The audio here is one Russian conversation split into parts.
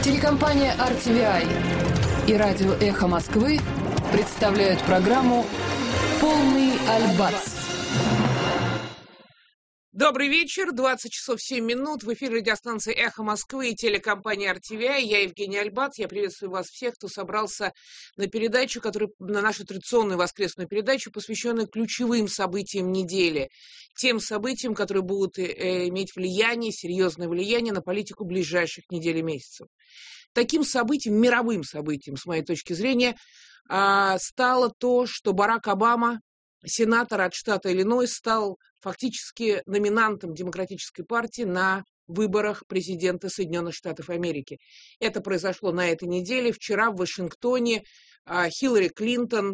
Телекомпания RTVI и радио «Эхо Москвы» представляют программу «Полный альбац». Добрый вечер, 20 часов 7 минут. В эфире радиостанции «Эхо Москвы» и телекомпания RTVI. Я Евгений Альбац. Я приветствую вас всех, кто собрался на передачу, на нашу традиционную воскресную передачу, посвященную ключевым событиям недели. Тем событиям, которые будут иметь влияние, серьезное влияние на политику ближайших недель и месяцев. Таким событием, мировым событием, с моей точки зрения, стало то, что Барак Обама, сенатор от штата Иллинойс, стал фактически номинантом Демократической партии на выборах президента Соединенных Штатов Америки. Это произошло на этой неделе. Вчера в Вашингтоне Хиллари Клинтон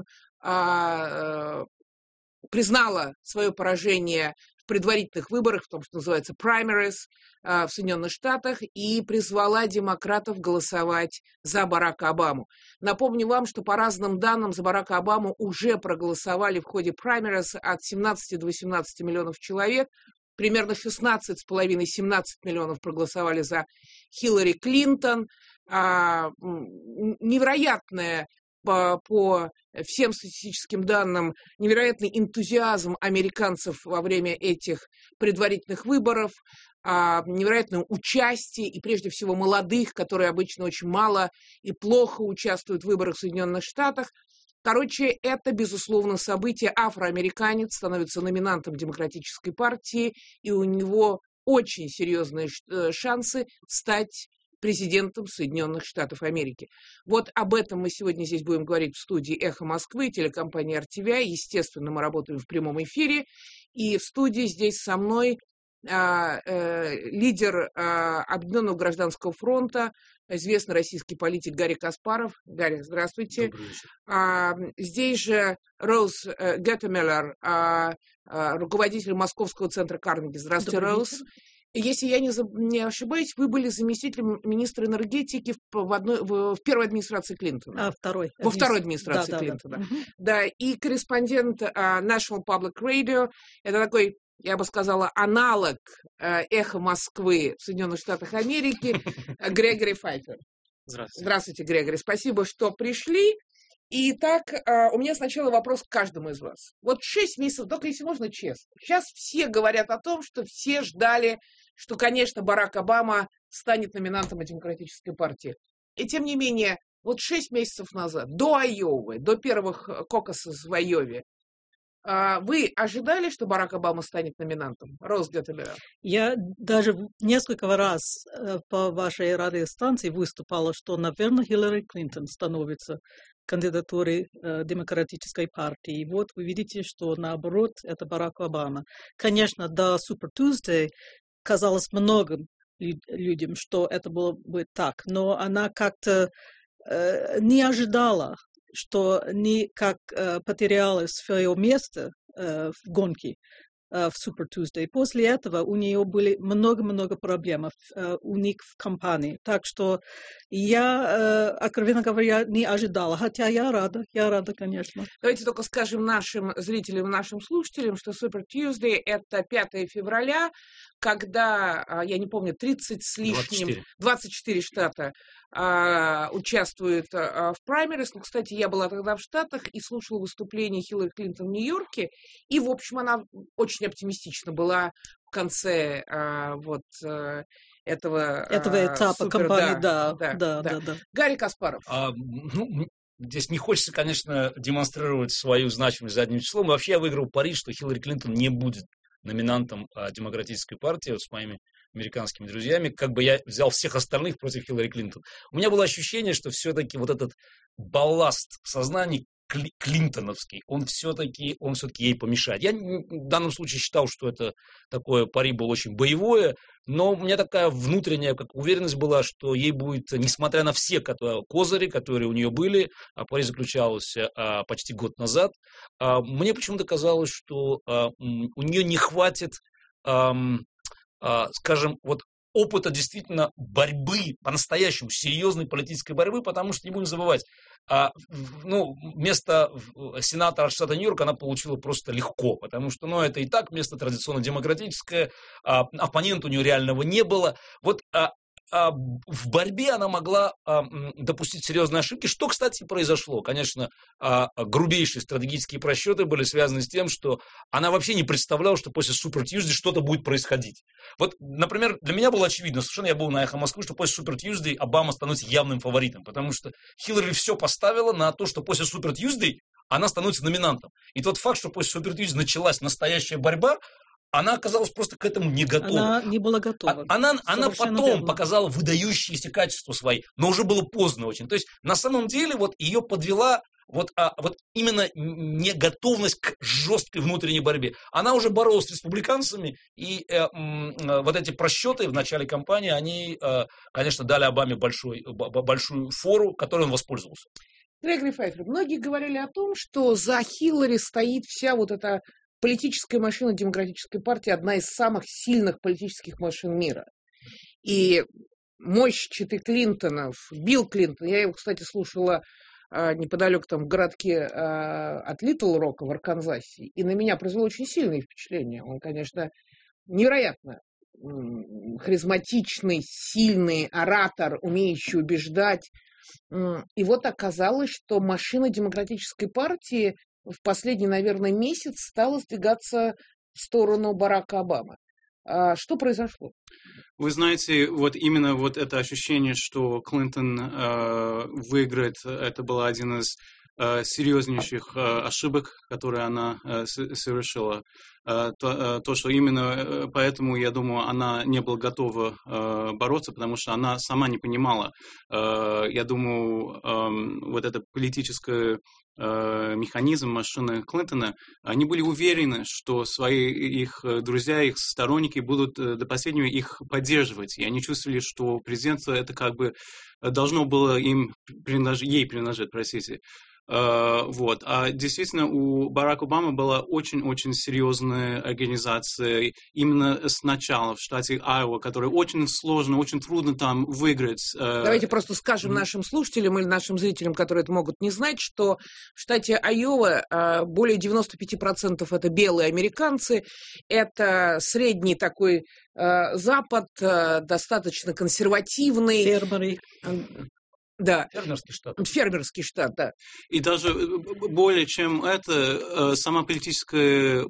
признала свое поражение в предварительных выборах, в том, что называется primaries в Соединенных Штатах, и призвала демократов голосовать за Барака Обаму. Напомню вам, что по разным данным за Барака Обаму уже проголосовали в ходе primaries от 17 до 18 миллионов человек. Примерно 16,5-17 миллионов проголосовали за Хиллари Клинтон. Невероятная по всем статистическим данным, невероятный энтузиазм американцев во время этих предварительных выборов, невероятное участие, и прежде всего молодых, которые обычно очень мало и плохо участвуют в выборах в Соединенных Штатах. Короче, это, безусловно, событие. Афроамериканец становится номинантом Демократической партии, и у него очень серьезные шансы стать президентом Соединенных Штатов Америки. Вот об этом мы сегодня здесь будем говорить в студии «Эхо Москвы», телекомпании RTVI. Естественно, мы работаем в прямом эфире. И в студии здесь со мной лидер Объединенного гражданского фронта, известный российский политик Гарри Каспаров. Гарри, здравствуйте. Добрый вечер. Здесь же Роуз Геттемеллер, руководитель Московского центра Карнеги. Здравствуйте, Роуз. Если я не ошибаюсь, вы были заместителем министра энергетики в первой администрации Клинтона. Во второй администрации Клинтона. Да, и корреспондент National Public Radio. Это такой, я бы сказала, аналог «Эхо Москвы» в Соединенных Штатах Америки. Грегори Файфер. Здравствуйте. Здравствуйте, Грегори. Спасибо, что пришли. Итак, у меня сначала вопрос к каждому из вас. Вот 6 месяцев, только если можно честно. Сейчас все говорят о том, что все ждали, что, конечно, Барак Обама станет номинантом Демократической партии. И тем не менее, вот 6 месяцев назад, до Айовы, до первых кокосов в Айове, вы ожидали, что Барак Обама станет номинантом? Роуз Геттемеллер. Я даже несколько раз по вашей радиостанции выступала, что, наверное, Хиллари Клинтон становится кандидатурой Демократической партии. И вот вы видите, что наоборот, это Барак Обама. Конечно, до Super Tuesday казалось многим людям, что это было бы так, но она как-то не ожидала, что не как потеряла свое место в гонке в Super Tuesday. После этого у нее были много-много проблем у них в кампании. Так что я, откровенно говоря, не ожидала. Хотя я рада, конечно. Давайте только скажем нашим зрителям, нашим слушателям, что Super Tuesday – это 5 февраля, когда, я не помню, 30 с лишним, 24 штата участвуют в праймерис. Ну, кстати, я была тогда в Штатах и слушала выступление Хиллари Клинтон в Нью-Йорке. И, в общем, она очень оптимистична была в конце этого этапа кампании. Да. Гарри Каспаров. Здесь не хочется, конечно, демонстрировать свою значимость задним числом. Вообще я выиграл пари, что Хиллари Клинтон не будет номинантом Демократической партии с моими американскими друзьями, как бы я взял всех остальных против Хиллари Клинтон. У меня было ощущение, что все-таки вот этот балласт сознаний клинтоновский, он все-таки ей помешает. Я в данном случае считал, что это такое пари было очень боевое, но у меня такая внутренняя уверенность была, что ей будет, несмотря на все козыри, которые у нее были, а пари заключался почти год назад, мне почему-то казалось, что у нее не хватит, скажем, вот опыта действительно борьбы, по-настоящему серьезной политической борьбы, потому что, не будем забывать, место сенатора штата Нью-Йорк она получила просто легко, потому что, это и так место традиционно демократическое, оппонента у нее реального не было. Вот в борьбе она могла допустить серьезные ошибки, что, кстати, и произошло. Конечно, грубейшие стратегические просчеты были связаны с тем, что она вообще не представляла, что после Super Tuesday что-то будет происходить. Вот, например, для меня было очевидно, совершенно я был на «Эхо Москвы», что после Super Tuesday Обама становится явным фаворитом, потому что Хиллари все поставила на то, что после Super Tuesday она становится номинантом. И тот факт, что после Super Tuesday началась настоящая борьба, она оказалась просто к этому не готова. Она не была готова. Она потом верно. показала выдающиеся качества свои, но уже было поздно очень. То есть, на самом деле, вот ее подвела вот именно неготовность к жесткой внутренней борьбе. Она уже боролась с республиканцами, и вот эти просчеты в начале кампании, они, конечно, дали Обаме большую фору, которой он воспользовался. Грегори Файфер, многие говорили о том, что за Хиллари стоит вся вот эта политическая машина Демократической партии, одна из самых сильных политических машин мира. И мощь четы Клинтонов, Билл Клинтон, я его, кстати, слушала неподалеку там в городке от Литл Рока в Арканзасе, и на меня произвело очень сильное впечатление. Он, конечно, невероятно харизматичный, сильный оратор, умеющий убеждать. И вот оказалось, что машина Демократической партии в последний, наверное, месяц стала сдвигаться в сторону Барака Обамы. Что произошло? Вы знаете, вот именно вот это ощущение, что Клинтон выиграет, это был один из серьезнейших ошибок, которые она совершила. То, что именно поэтому, я думаю, она не была готова бороться, потому что она сама не понимала. Я думаю, вот это политическое механизм машины Клинтона, они были уверены, что их друзья, их сторонники будут до последнего их поддерживать. И они чувствовали, что президентство это как бы должно было ей принадлежать, простите. Вот. А действительно, у Барака Обамы была очень-очень серьезная организация именно сначала в штате Айова, которая очень сложно, очень трудно там выиграть. Давайте просто скажем нашим слушателям или нашим зрителям, которые это могут не знать, что в штате Айова более 95% это белые американцы, это средний такой Запад, достаточно консервативный. Фермеры. Да. Фермерский штат. Фермерский штат, да. И даже более чем это, сам политический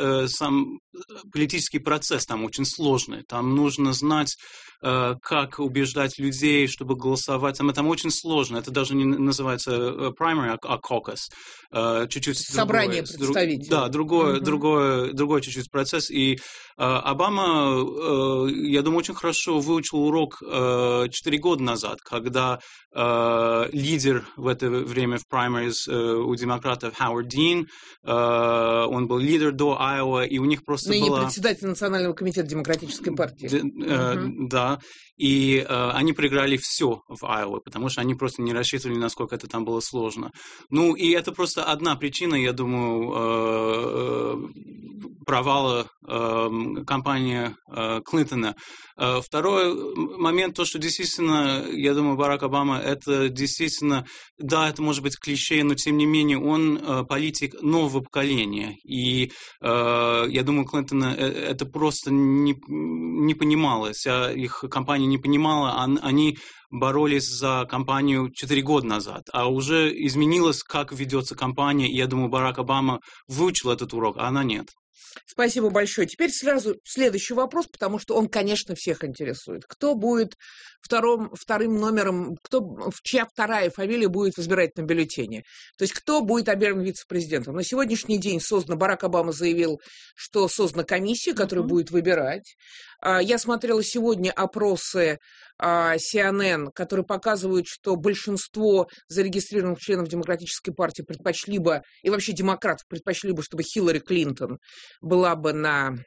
процесс там очень сложный. Там нужно знать, как убеждать людей, чтобы голосовать. Там очень сложно. Это даже не называется primary, а caucus. Чуть-чуть собрание представителей. Да, другой чуть-чуть процесс. И Обама, я думаю, очень хорошо выучил урок 4 года назад, когда лидер в это время в primaries у демократов Хауард Дин, он был лидер до Айова, и у них просто была... председатель Национального комитета Демократической партии. Да, и они проиграли все в Айове, потому что они просто не рассчитывали, насколько это там было сложно. Ну, и это просто одна причина, я думаю, провала кампании Клинтона. Второй момент, то, что действительно, я думаю, Барак Обама, это действительно, да, это может быть клише, но тем не менее он политик нового поколения. И я думаю, Клинтона это просто не понимала, вся их кампания не понимала, они боролись за кампанию 4 года назад, а уже изменилось, как ведется кампания, и я думаю, Барак Обама выучил этот урок, а она нет. Спасибо большое. Теперь сразу следующий вопрос, потому что он, конечно, всех интересует. Кто будет вторым номером, чья вторая фамилия будет в избирательном бюллетене? То есть кто будет объявлен вице-президентом? На сегодняшний день Барак Обама заявил, что создана комиссия, которая будет выбирать. Я смотрела сегодня опросы CNN, которые показывают, что большинство зарегистрированных членов Демократической партии предпочли бы, и вообще демократов предпочли бы, чтобы Хиллари Клинтон была бы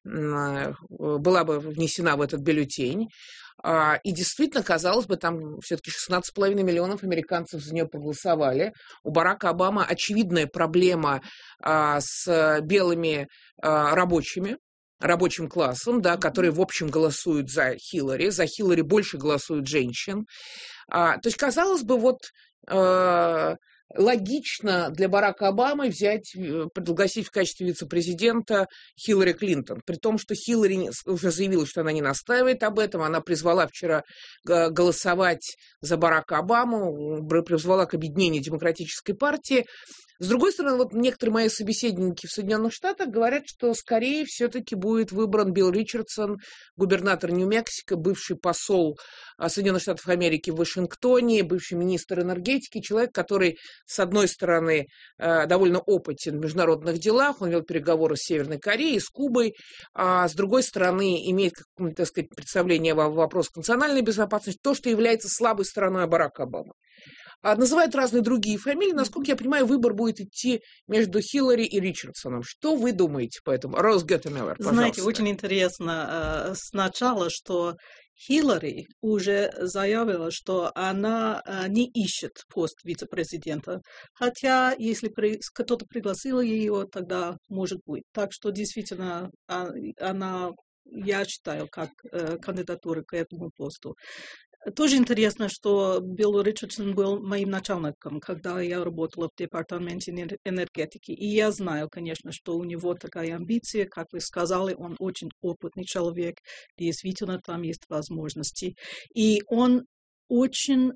внесена в этот бюллетень. И действительно, казалось бы, там все-таки 16,5 миллионов американцев за нее проголосовали. У Барака Обамы очевидная проблема с белыми рабочим классом, да, которые, в общем, голосуют за Хиллари. За Хиллари больше голосуют женщин. То есть, казалось бы, логично для Барака Обамы пригласить в качестве вице-президента Хиллари Клинтон. При том, что Хиллари уже заявила, что она не настаивает об этом. Она призвала вчера голосовать за Барака Обаму, призвала к объединению Демократической партии. С другой стороны, вот некоторые мои собеседники в Соединенных Штатах говорят, что скорее все-таки будет выбран Билл Ричардсон, губернатор Нью-Мексико, бывший посол Соединенных Штатов Америки в Вашингтоне, бывший министр энергетики, человек, который, с одной стороны, довольно опытен в международных делах, он вел переговоры с Северной Кореей, с Кубой, а с другой стороны, имеет, так сказать, представление о вопросах национальной безопасности, то, что является слабой стороной Барака Обамы. Называют разные другие фамилии. Насколько я понимаю, выбор будет идти между Хиллари и Ричардсоном. Что вы думаете по этому? Роуз Геттемеллер, пожалуйста. Знаете, очень интересно сначала, что Хиллари уже заявила, что она не ищет пост вице-президента. Хотя, если кто-то пригласил ее, тогда может быть. Так что, действительно, она, я считаю, как кандидатура к этому посту. Тоже интересно, что Билл Ричардсон был моим начальником, когда я работала в департаменте энергетики. И я знаю, конечно, что у него такая амбиция, как вы сказали, он очень опытный человек, действительно там есть возможности. И он очень,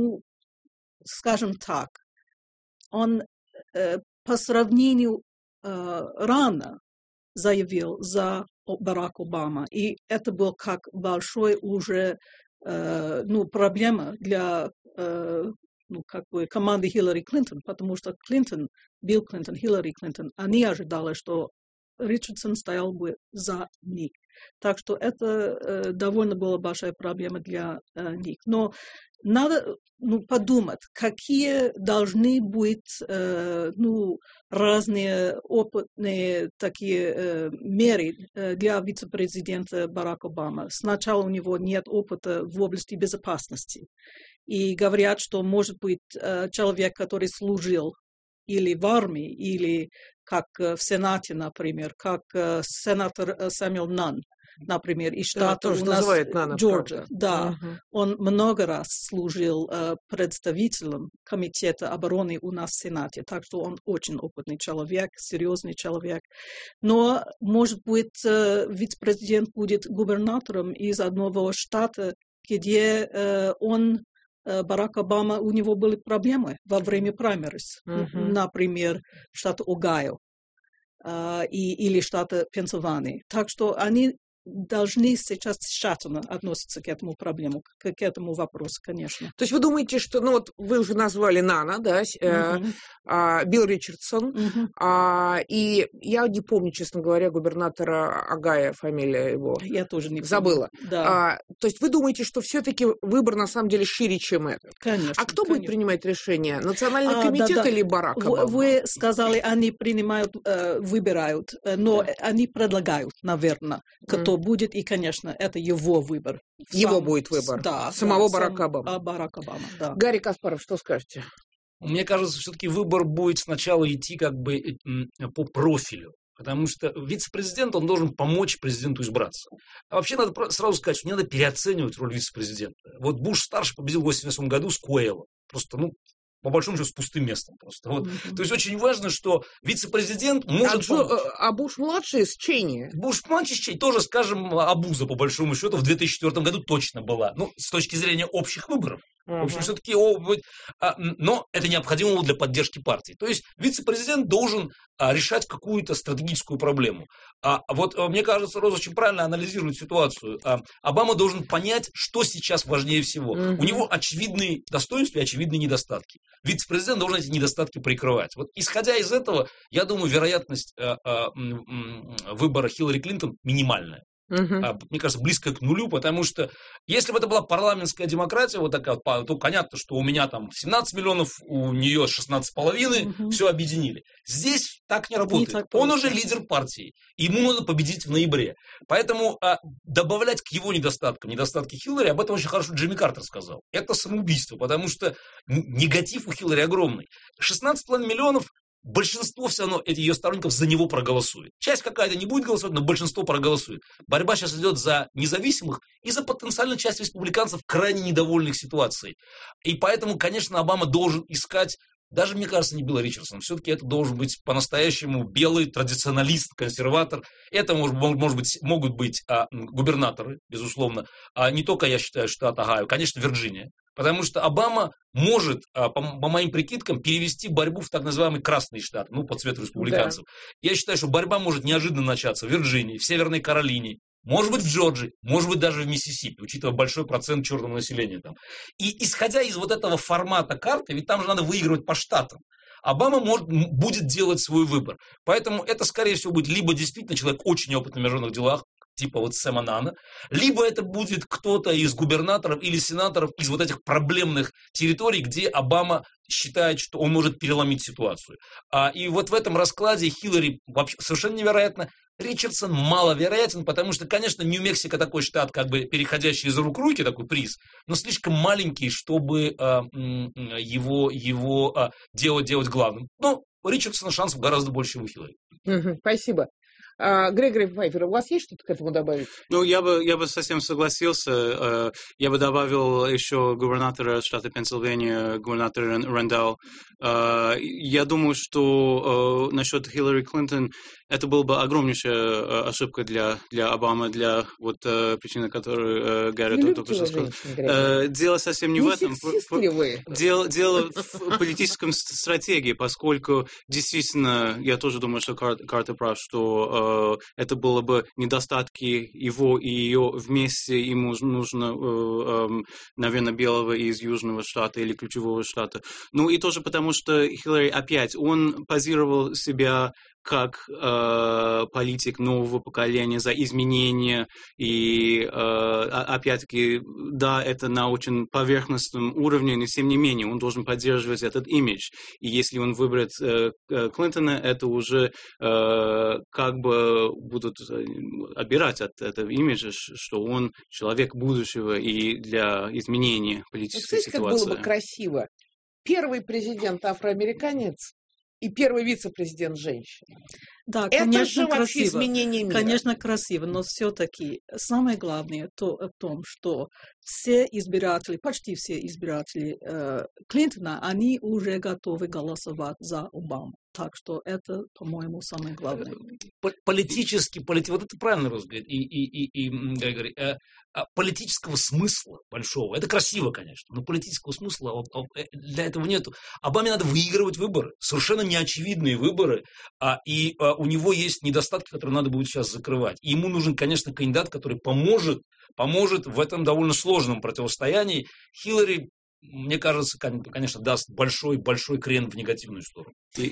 скажем так, он по сравнению рано заявил за Барак Обама. И это был как большой уже проблема для команды Хиллари Клинтон, потому что Билл Клинтон, Хиллари Клинтон, они ожидали, что Ричардсон стоял бы за них. Так что это довольно была большая проблема для них. Но надо подумать, какие должны быть разные опытные такие меры для вице-президента Барака Обамы. Сначала у него нет опыта в области безопасности. И говорят, что может быть человек, который служил или в армии, или как в Сенате, например, как сенатор Сэмюэл Нанн, например, из штата у нас Джорджия. Да, он много раз служил представителем Комитета обороны у нас в Сенате, так что он очень опытный человек, серьезный человек. Но, может быть, вице-президент будет губернатором из одного штата, где Барак Обама, у него были проблемы во время праймерис, например, в штате Огайо или штата Пенсильвания. Так что они должны сейчас тщательно относиться к этому проблему, к этому вопросу, конечно. То есть вы думаете, что, вы уже назвали Нана, да, Билл Ричардсон, и я не помню, честно говоря, губернатора Огайо, фамилия его. Я тоже не помню. Забыла. Да. То есть вы думаете, что все-таки выбор на самом деле шире, чем это? Конечно. А кто будет принимать решение? Национальный комитет или Барак Обама? Вы сказали, они выбирают, но они предлагают, наверное, кто будет, и, конечно, это его выбор. Его будет выбор. Да. Самого Барака Обамы. Барак Обама, да. Гарри Каспаров, что скажете? Мне кажется, все-таки выбор будет сначала идти как бы по профилю. Потому что вице-президент, он должен помочь президенту избраться. А вообще надо сразу сказать, что не надо переоценивать роль вице-президента. Вот Буш-старший победил в 1988 году с Куэлло. Просто, по большому счету, с пустым местом просто. Вот. То есть очень важно, что вице-президент может помочь. А Буш-младший с Чейни? Буш-младший с Чейни тоже, скажем, обуза, по большому счету, в 2004 году точно была. С точки зрения общих выборов. В общем, все-таки, но это необходимо для поддержки партии. То есть вице-президент должен решать какую-то стратегическую проблему. Мне кажется, Роза очень правильно анализирует ситуацию. Обама должен понять, что сейчас важнее всего. У него очевидные достоинства и очевидные недостатки. Вице-президент должен эти недостатки прикрывать. Вот исходя из этого, я думаю, вероятность выбора Хиллари Клинтон минимальная. Мне кажется, близко к нулю, потому что если бы это была парламентская демократия, вот такая, то понятно, что у меня там 17 миллионов, у нее 16,5, все объединили. Здесь так не работает. Он уже лидер партии, ему надо победить в ноябре. Поэтому добавлять к его недостаткам недостатки Хиллари, об этом очень хорошо Джимми Картер сказал. Это самоубийство, потому что негатив у Хиллари огромный. 16,5 миллионов. Большинство все равно ее сторонников за него проголосует. Часть какая-то не будет голосовать, но большинство проголосует. Борьба сейчас идет за независимых и за потенциальную часть республиканцев, крайне недовольных ситуацией. И поэтому, конечно, Обама должен искать даже, мне кажется, не Билл Ричардсон. Все-таки это должен быть по-настоящему белый традиционалист, консерватор. Это могут быть губернаторы, безусловно. Не только, я считаю, штат Огайо, конечно, Вирджиния. Потому что Обама может, по моим прикидкам, перевести борьбу в так называемый красный штат, по цвету республиканцев. Да. Я считаю, что борьба может неожиданно начаться в Вирджинии, в Северной Каролине, может быть, в Джорджии, может быть, даже в Миссисипи, учитывая большой процент черного населения там. И исходя из вот этого формата карты, ведь там же надо выигрывать по штатам, Обама будет делать свой выбор. Поэтому это, скорее всего, будет либо действительно человек очень опытный в международных делах, типа вот Сэма Нана, либо это будет кто-то из губернаторов или сенаторов из вот этих проблемных территорий, где Обама считает, что он может переломить ситуацию. И вот в этом раскладе Хиллари вообще совершенно невероятно. Ричардсон маловероятен, потому что, конечно, Нью-Мексико такой штат, как бы переходящий из рук в руки, такой приз, но слишком маленький, чтобы его делать главным. Но у Ричардсона шансов гораздо больше, чем у Хиллари. Спасибо. Грегори Пфайфер, у вас есть что-то к этому добавить? Я бы совсем согласился. Я бы добавил еще губернатора штата Пенсильвания, губернатора Рэндалл. Я думаю, что насчет Хиллари Клинтон это была бы огромнейшая ошибка для Обамы, для причины, которую Гарри только что сказал. Дело совсем не в этом. Дело в политическом стратегии, поскольку действительно, я тоже думаю, что Картер прав, что это было бы недостатки его и ее вместе, ему нужно, наверное, белого из Южного штата или ключевого штата. И тоже потому, что Хиллари опять, он позировал себя как политик нового поколения за изменения, и опять-таки, да, это на очень поверхностном уровне, но тем не менее он должен поддерживать этот имидж. И если он выберет Клинтона, это уже как бы будут отбирать от этого имиджа, что он человек будущего и для изменения политической ситуации. Как было бы красиво. Первый президент афроамериканец и первый вице-президент женщина. Да, это конечно, же вообще красиво. Изменение мира. Конечно, красиво, но все-таки самое главное в том, что все избиратели, почти все избиратели Клинтона, они уже готовы голосовать за Обаму. Так что это, по-моему, самое главное. Политически, вот это правильно разговор, Григорий, политического смысла большого, это красиво, конечно, но политического смысла для этого нету. Обаме надо выигрывать выборы, совершенно неочевидные выборы, и у него есть недостатки, которые надо будет сейчас закрывать. И ему нужен, конечно, кандидат, который поможет в этом довольно сложном противостоянии. Хиллари, мне кажется, конечно, даст большой крен в негативную сторону.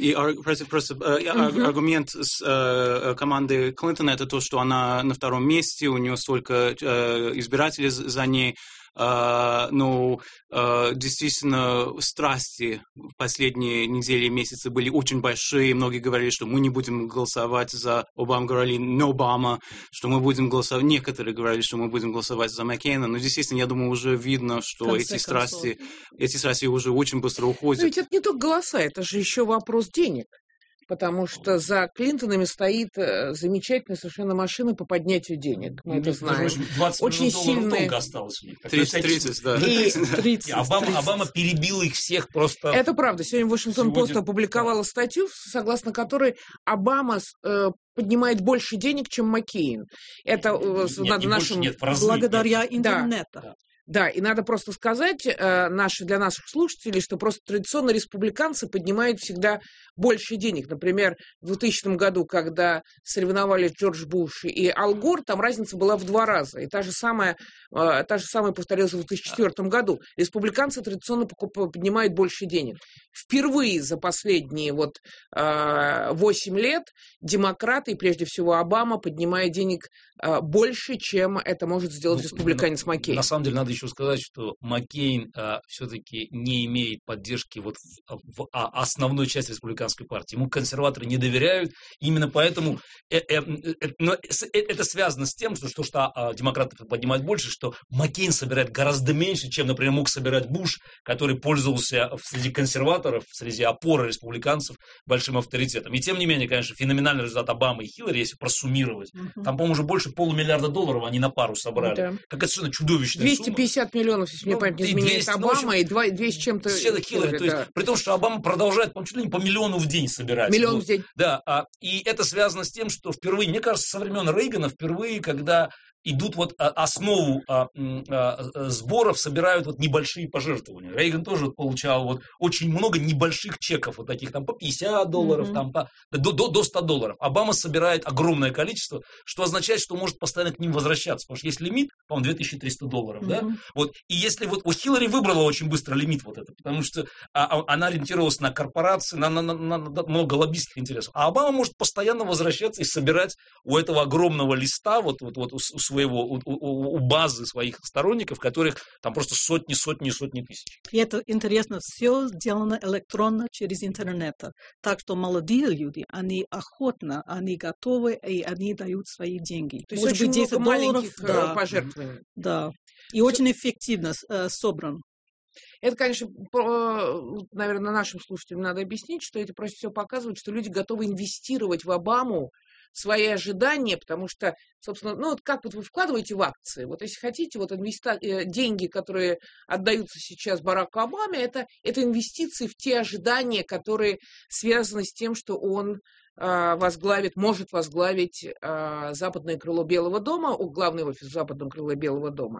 Аргумент с командой Клинтона это то, что она на втором месте, у нее столько избирателей за ней. Действительно, страсти в последние недели и месяцы были очень большие. Многие говорили, что мы не будем голосовать за Обаму, говорили «no Obama», что мы будем голосовать. Некоторые говорили, что мы будем голосовать за Маккейна. Но действительно, я думаю, уже видно, что эти страсти уже очень быстро уходят. Но ведь это не только голоса, это же еще вопрос денег. Потому что за Клинтонами стоит замечательная совершенно машина по поднятию денег. Мы это знаем. 20 очень сильные. Осталось у них. 30, да. 30. Обама перебил их всех просто. Это правда. Сегодня Вашингтон-Пост опубликовала статью, согласно которой Обама поднимает больше денег, чем Маккейн. Это надо нашим... Благодаря интернету. Да, и надо просто сказать для наших слушателей, что просто традиционно республиканцы поднимают всегда больше денег. Например, в 2000 году, когда соревновались Джордж Буш и Ал Гор, там разница была в 2 раза. И та же самая повторилась в 2004 году. Республиканцы традиционно поднимают больше денег. Впервые за последние 8 лет демократы, и прежде всего Обама, поднимают денег больше, чем это может сделать республиканец Маккейн. На самом деле, надо еще сказать, что Маккейн все-таки не имеет поддержки в основной части республиканской партии. Ему консерваторы не доверяют. Именно поэтому это связано с тем, что демократы поднимают больше, что Маккейн собирает гораздо меньше, чем, например, мог собирать Буш, который пользовался среди консерваторов, среди опоры республиканцев большим авторитетом. И тем не менее, конечно, феноменальный результат Обамы и Хиллари, если просуммировать. Там, по-моему, уже больше $500 миллиарда они на пару собрали. Да. Как это совершенно чудовищная сумма. 50 миллионов, если мне память не изменяет, Обама, и 2 с чем-то Хиллари. То есть, при том, что Обама продолжает, чуть ли не по миллиону в день собирать. Миллион в день. Да, и это связано с тем, что впервые, мне кажется, со времен Рейгана впервые, когда идут основу сборов, собирают небольшие пожертвования. Рейган тоже получал очень много небольших чеков, таких там по $50, там, до $100. Обама собирает огромное количество, что означает, что может постоянно к ним возвращаться, потому что есть лимит, по-моему, $2300, да? И если у Хиллари выбрала очень быстро лимит потому что она ориентировалась на корпорации, на много лоббистских интересов. А Обама может постоянно возвращаться и собирать у этого огромного листа, у базы своих сторонников, которых там просто сотни тысяч. И это интересно, все сделано электронно через интернет. Так что молодые люди, они охотно, они готовы, и они дают свои деньги. То есть очень много маленьких пожертвований. Да, и очень эффективно собран. Это, конечно, наверное, нашим слушателям надо объяснить, что это просто все показывает, что люди готовы инвестировать в Обаму свои ожидания, потому что, собственно, как вы вкладываете в акции, если хотите, деньги, которые отдаются сейчас Бараку Обаме, это инвестиции в те ожидания, которые связаны с тем, что он может возглавить западное крыло Белого дома, главный офис западного крыла Белого дома.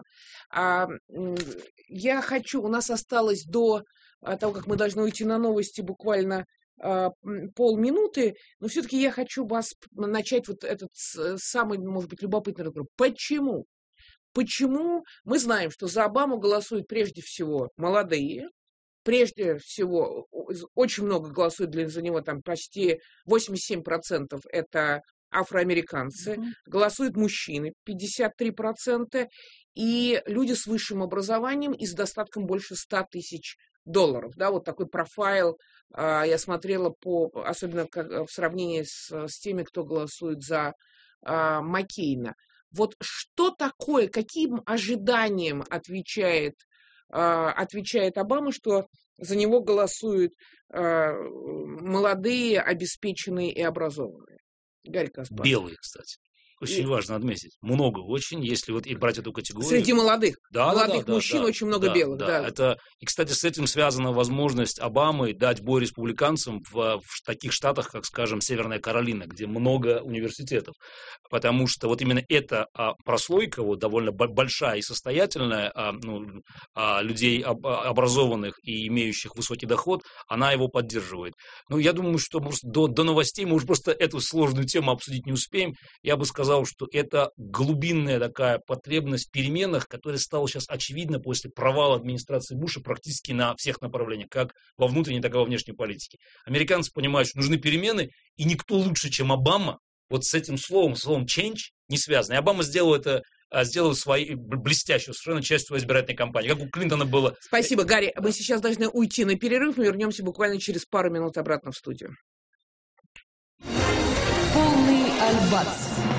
У нас осталось до того, как мы должны уйти на новости, буквально полминуты, но все-таки я хочу начать этот самый, может быть, любопытный разговор. Почему? Почему мы знаем, что за Обаму голосуют прежде всего молодые, прежде всего очень много голосуют за него, там почти 87% это афроамериканцы, голосуют мужчины 53%, и люди с высшим образованием и с достатком больше $100 тысяч. Да, такой профайл я смотрела особенно в сравнении с теми, кто голосует за Маккейна. Что такое, каким ожиданиям отвечает Обама, что за него голосуют молодые, обеспеченные и образованные? Гарри Каспаров. Белые, кстати. Очень важно отметить. Много очень, если и брать эту категорию. Среди молодых. Молодых мужчин очень много белых. Да. И, кстати, с этим связана возможность Обамы дать бой республиканцам в таких штатах, как, скажем, Северная Каролина, где много университетов. Потому что именно эта прослойка, довольно большая и состоятельная, людей образованных и имеющих высокий доход, она его поддерживает. Я думаю, что до новостей мы уже просто эту сложную тему обсудить не успеем. Я бы сказал, что это глубинная такая потребность в переменах, которая стала сейчас очевидна после провала администрации Буша практически на всех направлениях, как во внутренней, так и во внешней политике. Американцы понимают, что нужны перемены, и никто лучше, чем Обама, с этим словом change не связан. И Обама сделал своей блестящую совершенно часть своей избирательной кампании, как у Клинтона было. Спасибо, Гарри. Мы сейчас должны уйти на перерыв, мы вернемся буквально через пару минут обратно в студию. Полный альбац.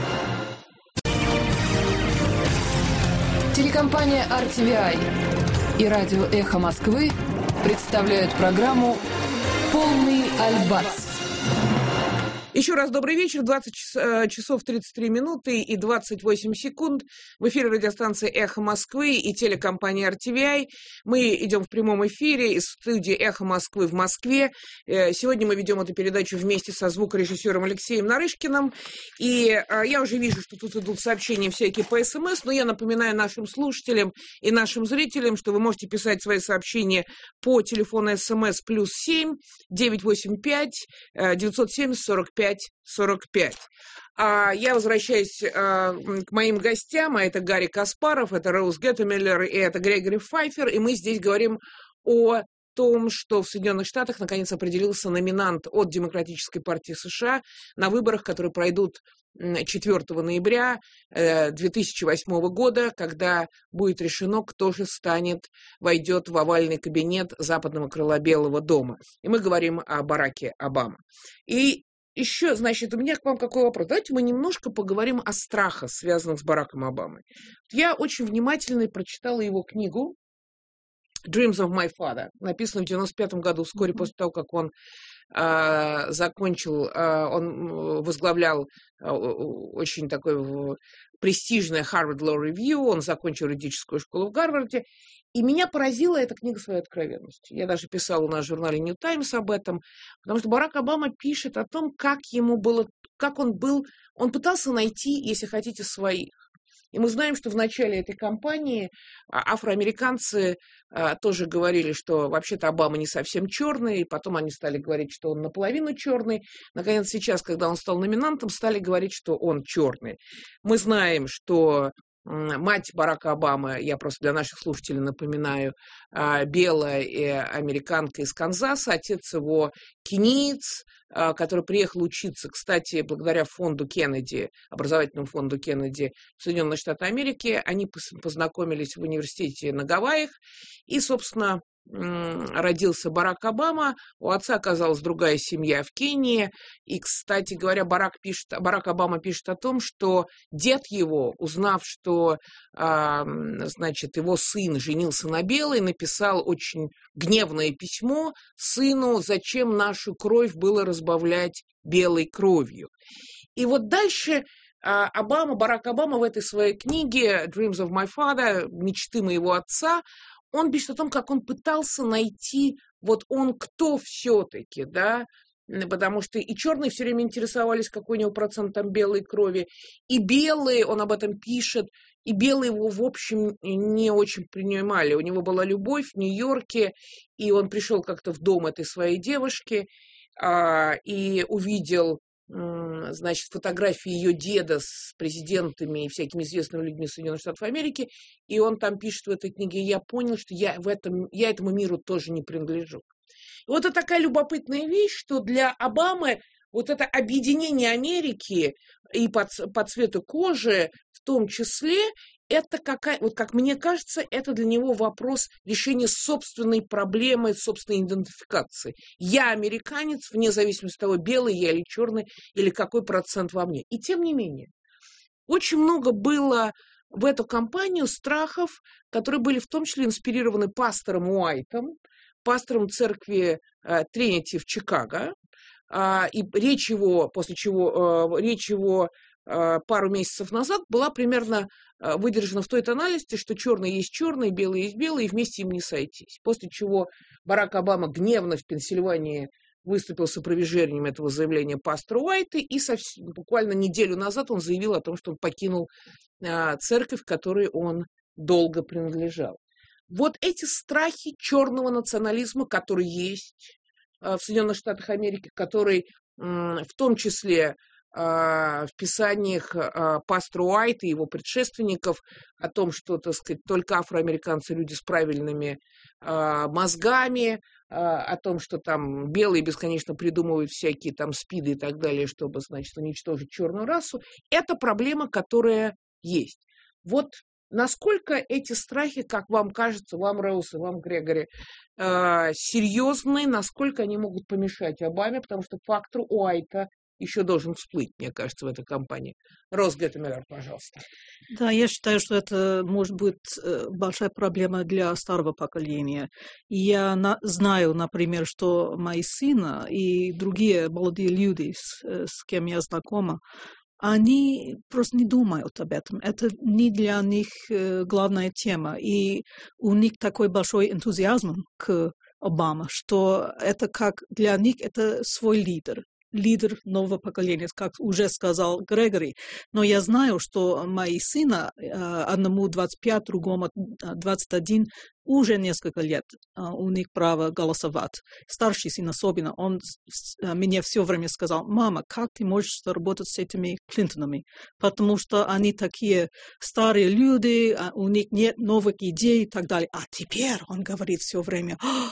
Телекомпания RTVI и радио «Эхо Москвы» представляют программу «Полный альбац». Еще раз добрый вечер. 20 часов 33 минуты и 28 секунд. В эфире радиостанции «Эхо Москвы» и телекомпания RTVI. Мы идем в прямом эфире из студии «Эхо Москвы» в Москве. Сегодня мы ведем эту передачу вместе со звукорежиссером Алексеем Нарышкиным. И я уже вижу, что тут идут сообщения всякие по СМС, но я напоминаю нашим слушателям и нашим зрителям, что вы можете писать свои сообщения по телефону СМС +7 985 970 45 45. Я возвращаюсь к моим гостям, а это Гарри Каспаров, это Роуз Геттемеллер и это Грегори Файфер, и мы здесь говорим о том, что в Соединенных Штатах наконец определился номинант от Демократической партии США на выборах, которые пройдут 4 ноября 2008 года, когда будет решено, кто же войдет в овальный кабинет западного крыла Белого дома. И мы говорим о Бараке Обаме. И еще, значит, у меня к вам какой вопрос. Давайте мы немножко поговорим о страхах, связанных с Бараком Обамой. Я очень внимательно прочитала его книгу «Dreams of my father», написанную в 1995 году, вскоре после того, как он он возглавлял очень такое престижное Harvard Law Review, он закончил юридическую школу в Гарварде, и меня поразила эта книга своей откровенностью. Я даже писала у нас в журнале New Times об этом, потому что Барак Обама пишет о том, как он пытался найти, если хотите, своих. И мы знаем, что в начале этой кампании афроамериканцы тоже говорили, что вообще-то Обама не совсем черный, и потом они стали говорить, что он наполовину черный. Наконец, сейчас, когда он стал номинантом, стали говорить, что он черный. Мы знаем, что мать Барака Обамы, я просто для наших слушателей напоминаю, белая американка из Канзаса, отец его кениец, который приехал учиться, кстати, благодаря фонду Кеннеди, образовательному фонду Кеннеди в Соединенных Штатах Америки. Они познакомились в университете на Гавайях, и, собственно, родился Барак Обама. У отца оказалась другая семья в Кении. И, кстати говоря, Барак Обама пишет о том, что дед его, узнав, что его сын женился на белой, написал очень гневное письмо сыну, зачем нашу кровь было разбавлять белой кровью. И вот дальше Барак Обама в этой своей книге «Dreams of my father», «Мечты моего отца», он пишет о том, как он пытался найти, вот он кто все-таки, да, потому что и черные все время интересовались, какой у него процент там белой крови, и белые, он об этом пишет, и белые его, в общем, не очень принимали. У него была любовь в Нью-Йорке, и он пришел как-то в дом этой своей девушки и увидел, фотографии ее деда с президентами и всякими известными людьми Соединенных Штатов Америки, и он там пишет в этой книге: я понял, что я этому миру тоже не принадлежу. И вот это такая любопытная вещь, что для Обамы вот это объединение Америки и по цвету кожи в том числе, это как мне кажется, это для него вопрос решения собственной проблемы, собственной идентификации. Я американец, вне зависимости от того, белый я или черный, или какой процент во мне. И тем не менее, очень много было в эту кампанию страхов, которые были в том числе инспирированы пастором Уайтом, пастором церкви Тринити в Чикаго, и речь его пару месяцев назад была примерно выдержана в той тональности, что черный есть черный, белый есть белый, и вместе им не сойтись. После чего Барак Обама гневно в Пенсильвании выступил с опровержением этого заявления пастора Уайта, и буквально неделю назад он заявил о том, что он покинул церковь, которой он долго принадлежал. Вот эти страхи черного национализма, которые есть в Соединенных Штатах Америки, который в том числе в писаниях пастора Уайта и его предшественников о том, что, так сказать, только афроамериканцы люди с правильными мозгами, о том, что там белые бесконечно придумывают всякие там СПИДы и так далее, чтобы, уничтожить черную расу. Это проблема, которая есть. Вот насколько эти страхи, как вам кажется, вам, Роуз, и вам, Грегори, серьезные, насколько они могут помешать Обаме, потому что фактор Уайта еще должен всплыть, мне кажется, в этой кампании. Роуз Геттемеллер, пожалуйста. Да, я считаю, что это может быть большая проблема для старого поколения. И я знаю, например, что мои сына и другие молодые люди, с кем я знакома, они просто не думают об этом. Это не для них главная тема. И у них такой большой энтузиазм к Обаме, что это как для них это свой лидер нового поколения, как уже сказал Грегори. Но я знаю, что мои сына, одному 25, другому 21, уже несколько лет у них право голосовать. Старший сын особенно, он мне все время сказал: мама, как ты можешь работать с этими Клинтонами? Потому что они такие старые люди, у них нет новых идей и так далее. А теперь он говорит все время: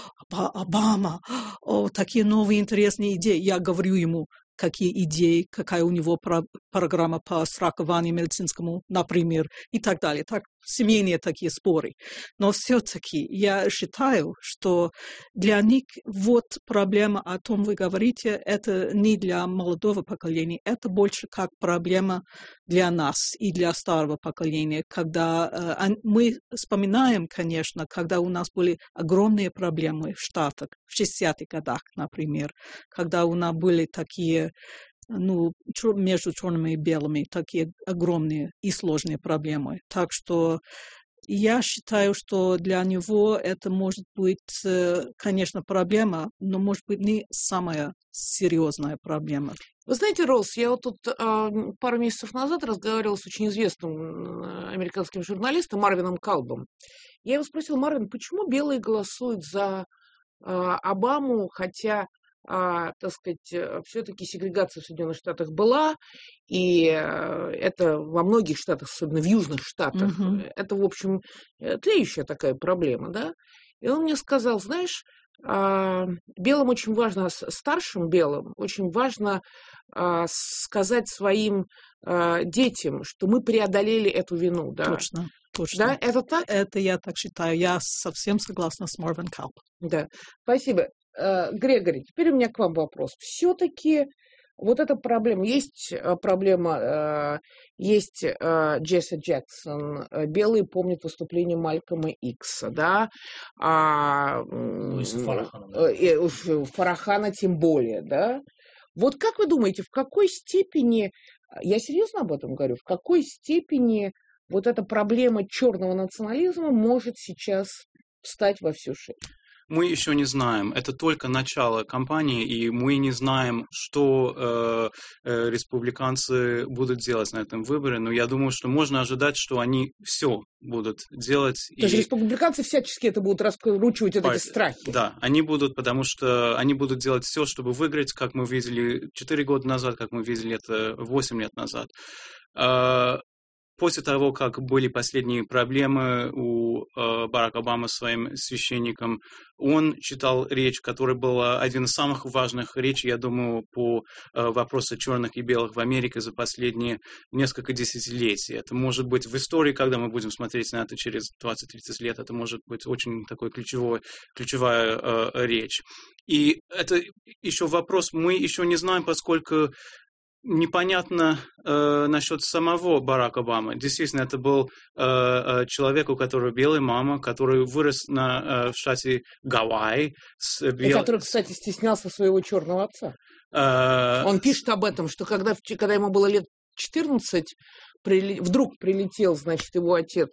Обама, такие новые интересные идеи. Я говорю ему, какие идеи, какая у него программа по страхованию медицинскому, например, и так далее. Так семейные такие споры. Но все-таки я считаю, что для них вот проблема о том, вы говорите, это не для молодого поколения, это больше как проблема для нас и для старого поколения, когда мы вспоминаем, конечно, когда у нас были огромные проблемы в Штатах, в 60-х годах, например, когда у нас были такие, между черными и белыми, такие огромные и сложные проблемы. Так что я считаю, что для него это может быть, конечно, проблема, но может быть не самая серьезная проблема. Вы знаете, Рос, я вот тут пару месяцев назад разговаривала с очень известным американским журналистом Марвином Калбом. Я его спросила: Марвин, почему белые голосуют за Обаму, хотя, так сказать, все-таки сегрегация в Соединенных Штатах была, и это во многих штатах, особенно в южных штатах, это, в общем, тлеющая такая проблема, да? И он мне сказал: знаешь, белым очень важно, старшим белым очень важно сказать своим детям, что мы преодолели эту вину. Да? Точно. Да, это так? Это я так считаю. Я совсем согласна с Марвин Калб. Да, спасибо. Грегори, теперь у меня к вам вопрос. Все-таки вот эта проблема, есть проблема, есть Джесси Джексон, белые помнят выступление Малькома Икса, да, Фарахана тем более, да. Вот как вы думаете, в какой степени, я серьезно об этом говорю, в какой степени вот эта проблема черного национализма может сейчас встать во всю ширь? Мы еще не знаем. Это только начало кампании, и мы не знаем, что республиканцы будут делать на этом выборе. Но я думаю, что можно ожидать, что они все будут делать. То есть республиканцы всячески это будут раскручивать эти страхи? Да, они будут, потому что они будут делать все, чтобы выиграть, как мы видели 4 года назад, как мы видели это 8 лет назад. После того, как были последние проблемы у Барака Обамы с своим священником, он читал речь, которая была один из самых важных речей, я думаю, по вопросу черных и белых в Америке за последние несколько десятилетий. Это может быть в истории, когда мы будем смотреть на это через 20-30 лет, это может быть очень такой ключевая речь. И это еще вопрос, мы еще не знаем, поскольку непонятно насчет самого Барака Обамы. Действительно, это был человек, у которого белая мама, который вырос в штате Гавайи. И который, кстати, стеснялся своего черного отца. Он пишет об этом, что когда ему было лет 14, вдруг прилетел, значит, его отец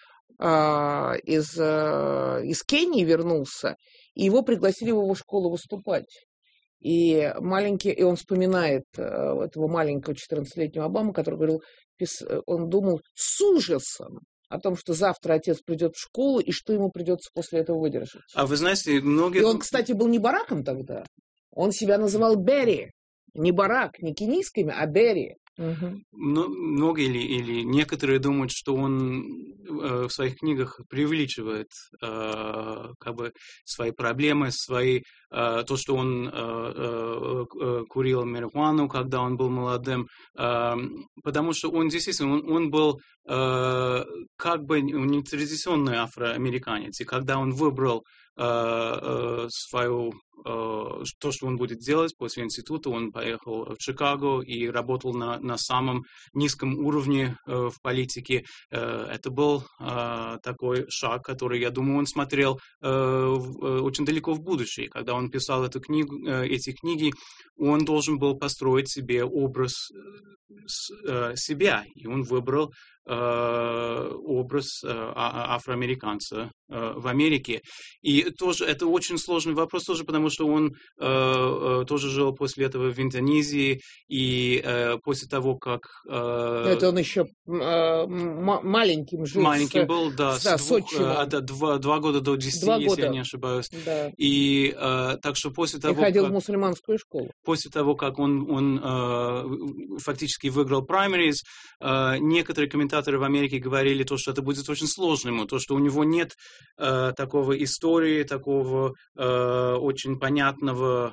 из Кении, вернулся, и его пригласили в его школу выступать. И он вспоминает этого маленького 14-летнего Обаму, который говорил, он думал с ужасом о том, что завтра отец придет в школу, и что ему придется после этого выдержать. А вы знаете, многие... И он, кстати, был не Бараком тогда. Он себя называл Берри. Не Барак, не кенийское имя, а Берри. Многие или некоторые думают, что он в своих книгах преувеличивает как бы свои проблемы, то, что он курил марихуану, когда он был молодым, потому что он действительно, он был как бы нетрадиционный афроамериканец, и когда он выбрал то, что он будет делать после института, он поехал в Чикаго и работал на самом низком уровне в политике. Это был такой шаг, который, я думаю, он смотрел очень далеко в будущее. Когда он писал эти книги, он должен был построить себе образ себя, и он выбрал образ афроамериканца в Америке. И тоже это очень сложный вопрос, тоже потому что он тоже жил после этого в Индонезии, и после того, как... Это он еще маленьким жил. Маленьким был, да, с 2 года до 10, если я не ошибаюсь. Да. И так что после того... И ходил в мусульманскую школу. После того, как он фактически выиграл праймериз, некоторые комментаторы комментаторы в Америке говорили, то, что это будет очень сложно ему, то, что у него нет такого истории, такого очень понятного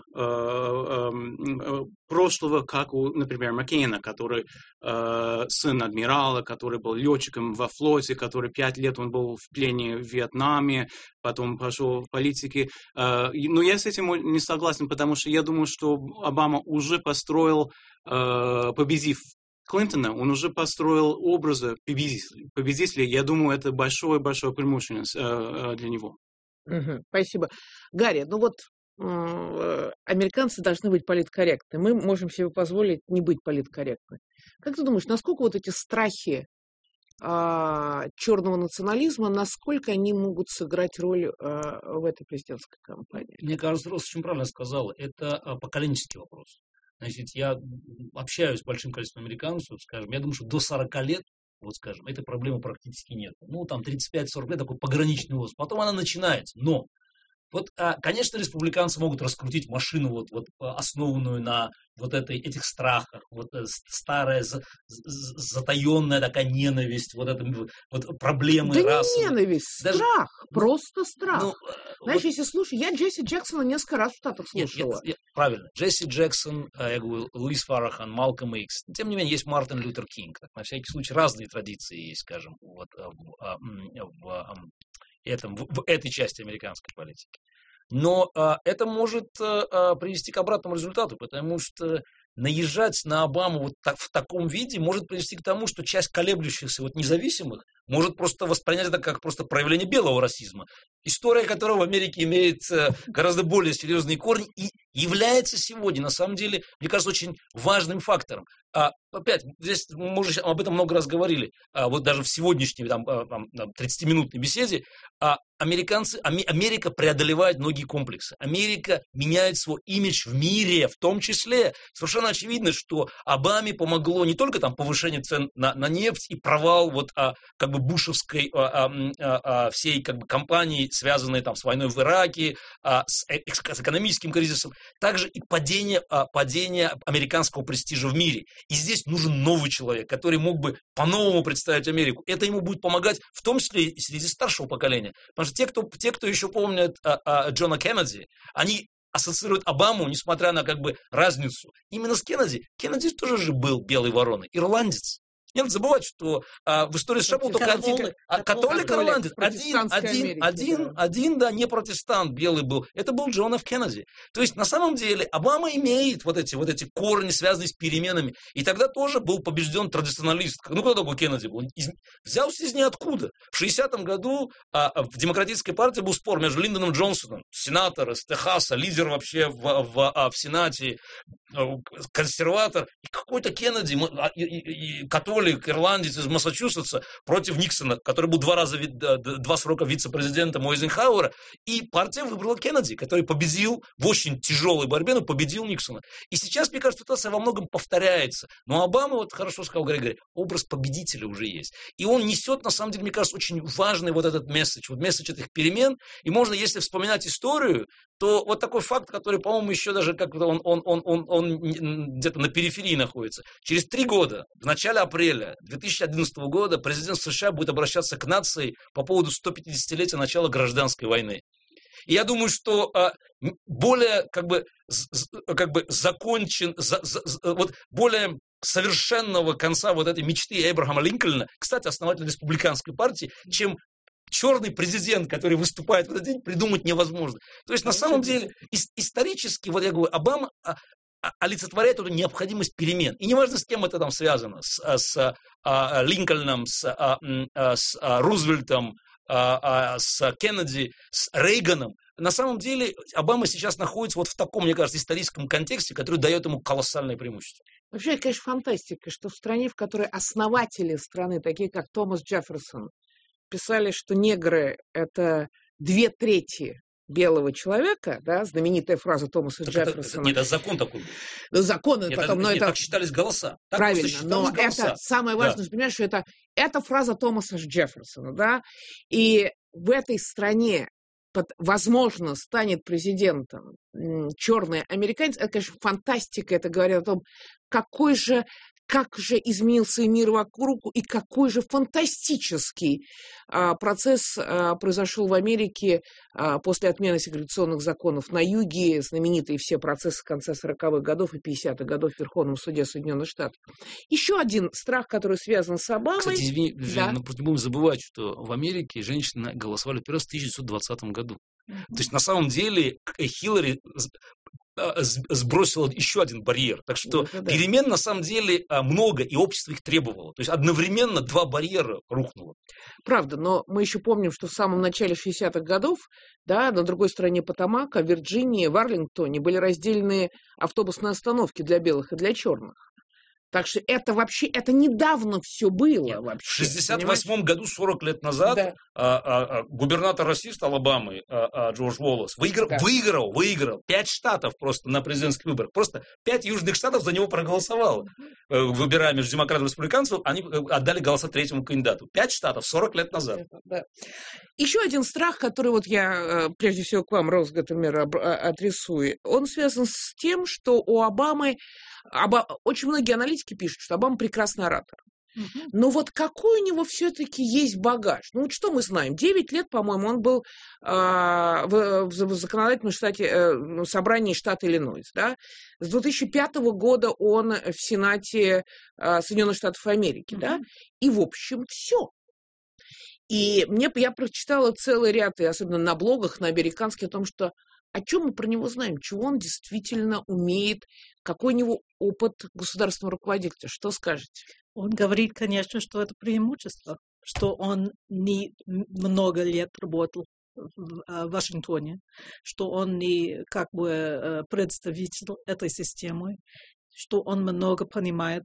прошлого, как у, например, Маккейна, который сын адмирала, который был летчиком во флоте, который 5 лет он был в плене в Вьетнаме, потом пошел в политике. Но я с этим не согласен, потому что я думаю, что Обама уже построил, победив Клинтона, он уже построил образы победителей. Я думаю, это большое-большое преимущество для него. Спасибо. Гарри, ну вот американцы должны быть политкорректны. Мы можем себе позволить не быть политкорректны. Как ты думаешь, насколько вот эти страхи черного национализма, насколько они могут сыграть роль в этой президентской кампании? Мне кажется, Рос очень правильно сказала. Это поколенческий вопрос. Значит, я общаюсь с большим количеством американцев, скажем, я думаю, что до 40 лет, вот скажем, этой проблемы практически нет. Ну, там 35-40 лет, такой пограничный возраст. Потом она начинается. Но вот, конечно, республиканцы могут раскрутить машину, вот основанную на вот этих страхах, вот старая затаенная такая ненависть, вот это вот проблемы расовые. Да не ненависть, страх, просто страх. Ну, знаешь, если слушай, я Джесси Джексона несколько раз в Штатах слушала. Правильно, Джесси Джексон, я говорю, Луис Фарахан, Малкольм Икс. Тем не менее, есть Мартин Лютер Кинг. Так, на всякий случай разные традиции есть, скажем, вот, в этой части американской политики. Но это может привести к обратному результату, потому что наезжать на Обаму вот в таком виде может привести к тому, что часть колеблющихся вот независимых может просто воспринять это как просто проявление белого расизма. История которого в Америке имеет гораздо более серьезные корни и является сегодня, на самом деле, мне кажется, очень важным фактором. Опять, здесь мы уже об этом много раз говорили, вот даже в сегодняшней 30-минутной беседе, Америка преодолевает многие комплексы. Америка меняет свой имидж в мире, в том числе. Совершенно очевидно, что Обаме помогло не только там повышение цен на нефть и провал вот как бы бушевской всей как бы кампании, связанной там с войной в Ираке, с экономическим кризисом, также и падение американского престижа в мире. И здесь нужен новый человек, который мог бы по-новому представить Америку. Это ему будет помогать, в том числе и среди старшего поколения. Потому что те, кто еще помнят Джона Кеннеди, они ассоциируют Обаму, несмотря на как бы разницу, именно с Кеннеди. Кеннеди тоже же был белой вороной, ирландец. Не надо забывать, что в истории США был только один католик-ирландец. Один, да, не протестант белый был. Это был Джон Ф. Кеннеди. То есть, на самом деле, Обама имеет вот эти корни, связанные с переменами. И тогда тоже был побежден традиционалист. Ну, кто такой Кеннеди был? Взялся из ниоткуда. В 60-м году в Демократической партии был спор между Линдоном Джонсоном, сенатор из Техаса, лидер вообще в Сенате, консерватор, и какой-то Кеннеди, католик, ирландец из Массачусетса против Никсона, который был 2 срока вице-президентом Эйзенхауэра, и партия выбрала Кеннеди, который победил в очень тяжелой борьбе, но победил Никсона. И сейчас, мне кажется, ситуация во многом повторяется. Но Обама, вот хорошо сказал Грегори, образ победителя уже есть. И он несет, на самом деле, мне кажется, очень важный вот этот месседж, вот месседж этих перемен. И можно, если вспоминать историю, то вот такой факт, который, по-моему, еще даже как-то он где-то на периферии находится. Через 3 года, в начале апреля 2011 года, президент США будет обращаться к нации по поводу 150-летия начала гражданской войны. И я думаю, что более более совершенного конца вот этой мечты Эбрахама Линкольна, кстати, основателя республиканской партии, чем черный президент, который выступает в этот день, придумать невозможно. То есть, на самом деле, исторически, вот я говорю, Обама олицетворяет эту необходимость перемен. И неважно, с кем это там связано, с Линкольном, с Рузвельтом, с Кеннеди, с Рейганом. На самом деле, Обама сейчас находится вот в таком, мне кажется, историческом контексте, который дает ему колоссальное преимущество. Вообще, это, конечно, фантастика, что в стране, в которой основатели страны, такие как Томас Джефферсон, писали, что негры – это 2/3 белого человека, да, знаменитая фраза Томаса Джефферсона. Это закон такой был. Закон, потом, но это... Так считались голоса. Так правильно, но голоса. Это самое важное, да. Понимаешь, что это фраза Томаса Джефферсона, да, и в этой стране возможно, станет президентом черный американец, это, конечно, фантастика, это говорит о том, какой же как же изменился и мир вокруг, и какой же фантастический процесс произошел в Америке после отмены сегрегационных законов на юге, знаменитые все процессы конца 40-х годов и 50-х годов в Верховном суде Соединенных Штатов. Еще один страх, который связан с Обамой. Кстати, извини, Жень, но просто не будем забывать, что в Америке женщины голосовали первый раз в 1920 году. То есть, на самом деле, Хиллари сбросила еще один барьер. Так что перемен, на самом деле, много, и общество их требовало. То есть, одновременно 2 барьера рухнуло. Правда, но мы еще помним, что в самом начале 60-х годов, да, на другой стороне Потомака, в Вирджинии, в Арлингтоне были раздельные автобусные остановки для белых и для черных. Так что это вообще, это недавно все было вообще. В 1968 году, 40 лет назад, губернатор-расист Алабамы Джордж Уоллес выиграл 5 штатов просто на президентских выборах. Просто 5 южных штатов за него проголосовало. Выбирая между демократов и республиканцев, они отдали голоса третьему кандидату. 5 штатов 40 лет назад. Еще один страх, который вот я, прежде всего, к вам, Росгатамер, адресую, он связан с тем, что у Обамы, очень многие аналитики пишут, что Обама прекрасный оратор. Но вот какой у него все-таки есть багаж? Ну вот что мы знаем? 9 лет, по-моему, он был в законодательном собрании штата Иллинойс. Да? С 2005 года он в Сенате Соединенных Штатов Америки. Да? И, в общем, все. И я прочитала целый ряд, и особенно на блогах, на американских, о том, что о чем мы про него знаем, чего он действительно умеет, какой у него опыт государственного руководителя. Что скажете? Он говорит, конечно, что это преимущество, что он не много лет работал в Вашингтоне, что он не как бы представитель этой системы, что он много понимает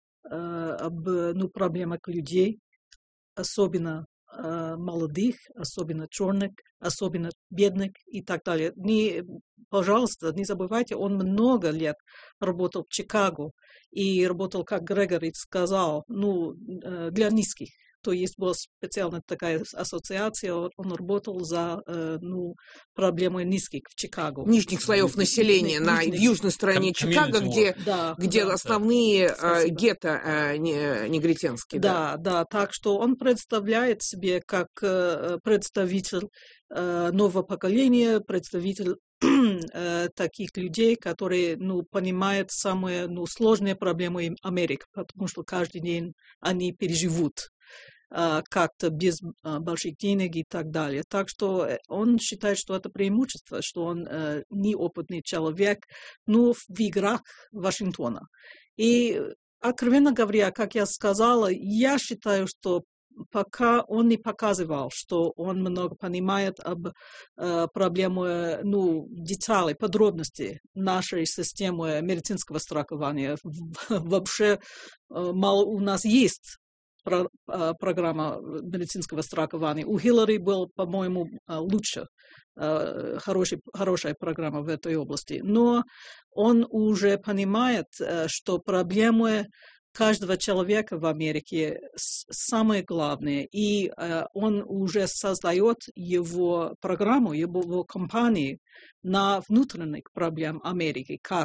об проблемах людей, особенно молодых, особенно черных, особенно бедных и так далее. Пожалуйста, не забывайте, он много лет работал в Чикаго и работал, как Грегори сказал, для низких. То есть была специальная такая ассоциация, он работал за проблемы низких в Чикаго. Нижних слоев населения в южной стороне Чикаго, где основные гетто негритянские. Да, так что он представляет себе как представитель нового поколения, представитель таких людей, которые понимают самые сложные проблемы Америки, потому что каждый день они переживут как-то без больших денег и так далее. Так что он считает, что это преимущество, что он неопытный человек, в играх Вашингтона. И, откровенно говоря, как я сказала, я считаю, что пока он не показывал, что он много понимает об проблеме, деталей, подробностей нашей системы медицинского страхования. Вообще мало у нас есть программа медицинского страхования. У Хиллари был, по-моему, лучше, хорошая программа в этой области. Но он уже понимает, что проблемы каждого человека в Америке самое главное. И он уже создает его программу, его компанию на внутренних проблем Америки, как,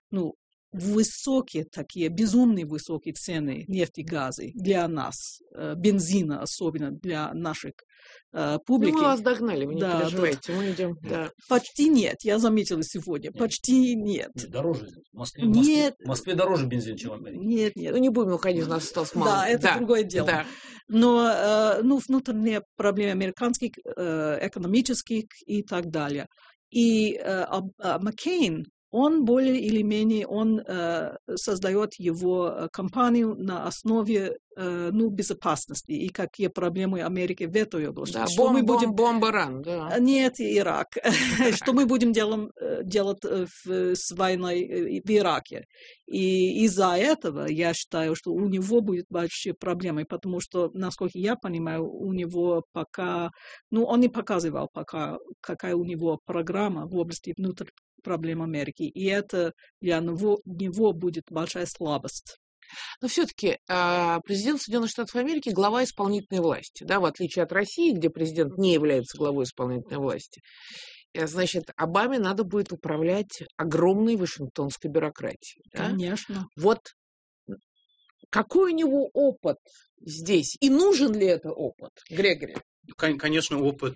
высокие такие, безумные высокие цены нефти и газа для нас, бензина особенно для наших публики. Мы вас догнали, вы не переживайте, мы идем. Да. Почти нет, я заметила сегодня, почти нет. Дороже в Москве. Нет. В Москве дороже бензин, чем в Америке. Нет. Не будем уходить, у нас осталось мало. Да, это другое дело. Да. Но внутренние проблемы американских, экономических и так далее. И Маккейн, он более или менее создает его компанию на основе безопасности и какие проблемы Америки в этой области. Да, бомба-ран, да. Нет, Ирак. Что мы будем делать с войной в Ираке? И из-за этого я считаю, что у него будут большие проблемы, потому что, насколько я понимаю, у него пока, он не показывал пока, какая у него программа в области внутренних проблем Америки. И это для него будет большая слабость. Но все-таки президент Соединенных Штатов Америки – глава исполнительной власти, да, в отличие от России, где президент не является главой исполнительной власти. Значит, Обаме надо будет управлять огромной вашингтонской бюрократией. Да? Конечно. Вот Какой у него опыт здесь? И нужен ли это опыт, Грегори? Конечно, опыт,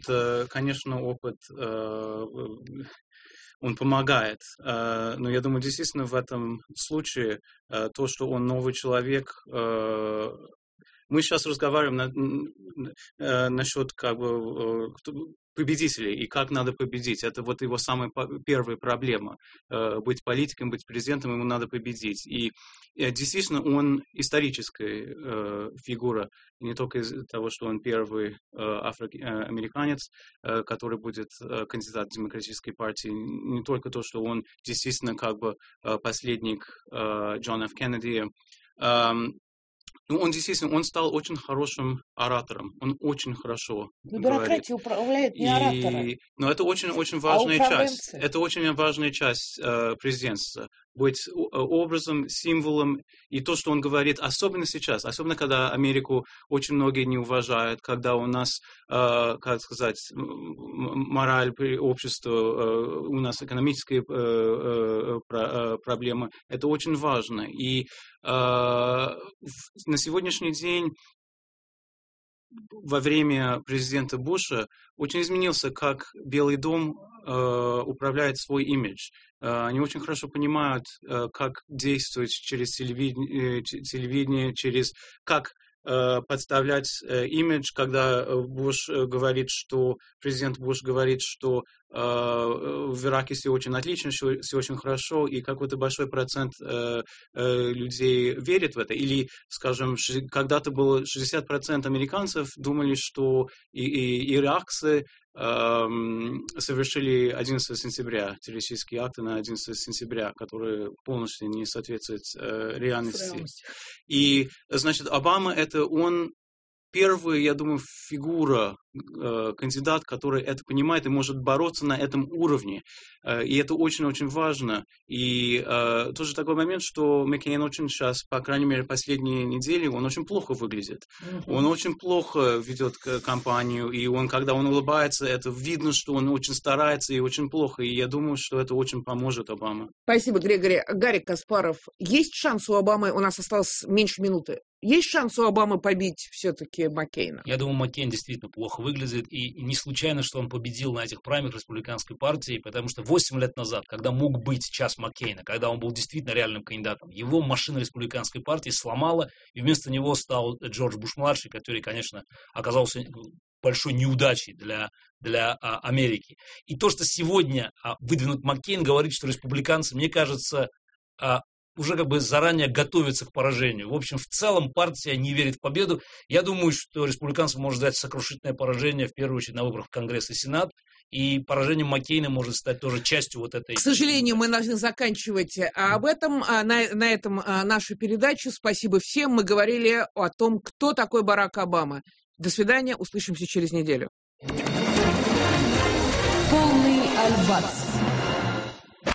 он помогает. Но я думаю, действительно, в этом случае то, что он новый человек, мы сейчас разговариваем насчет как бы победителей и как надо победить. Это вот его самая первая проблема. Быть политиком, быть президентом, ему надо победить. И действительно, он историческая фигура, не только из-за того, что он первый афроамериканец, который будет кандидат демократической партии, не только то, что он действительно как бы последник Джона Ф. Кеннеди. Он действительно, он стал очень хорошим оратором. Он очень хорошо говорит. Бюрократия управляет не оратором. Но это очень важная часть. Это очень важная часть президентства. Быть образом, символом. И то, что он говорит, особенно сейчас, особенно когда Америку очень многие не уважают, когда у нас, как сказать, мораль общества, у нас экономические проблемы. Это очень важно. И на сегодняшний день во время президента Буша очень изменился, как Белый дом управляет свой имидж. Они очень хорошо понимают, как действовать через телевидение, через как подставлять имидж, когда президент Буш говорит, что в Ираке все очень отлично, все очень хорошо, и какой-то большой процент людей верит в это. Или, скажем, когда-то было 60% американцев думали, что и иракцы совершили 11 сентября, террористические акты на 11 сентября, которые полностью не соответствуют реальности. И, значит, Обама это он первый, я думаю, фигура, кандидат, который это понимает и может бороться на этом уровне. И это очень-очень важно. И тоже такой момент, что Маккейн очень сейчас, по крайней мере, последние недели, он очень плохо выглядит. Он очень плохо ведет кампанию, и когда он улыбается, это видно, что он очень старается и очень плохо. И я думаю, что это очень поможет Обаме. Спасибо, Грегори. Гарик Каспаров, есть шанс у Обамы, у нас осталось меньше минуты, есть шанс у Обамы побить все-таки Маккейна? Я думаю, Маккейн действительно плохо выглядит. И не случайно, что он победил на этих праймерах республиканской партии, потому что 8 лет назад, когда мог быть час Маккейна, когда он был действительно реальным кандидатом, его машина республиканской партии сломала, и вместо него стал Джордж Буш-младший, который, конечно, оказался большой неудачей для Америки. И то, что сегодня выдвинут Маккейн, говорит, что республиканцы, мне кажется, уже как бы заранее готовятся к поражению. В общем, в целом партия не верит в победу. Я думаю, что республиканцам может дать сокрушительное поражение, в первую очередь, на выборах в Конгресс и Сенат. И поражение Маккейна может стать тоже частью вот этой... К сожалению, мы должны заканчивать об этом. На этом нашу передачу. Спасибо всем. Мы говорили о том, кто такой Барак Обама. До свидания. Услышимся через неделю. Полный альбац.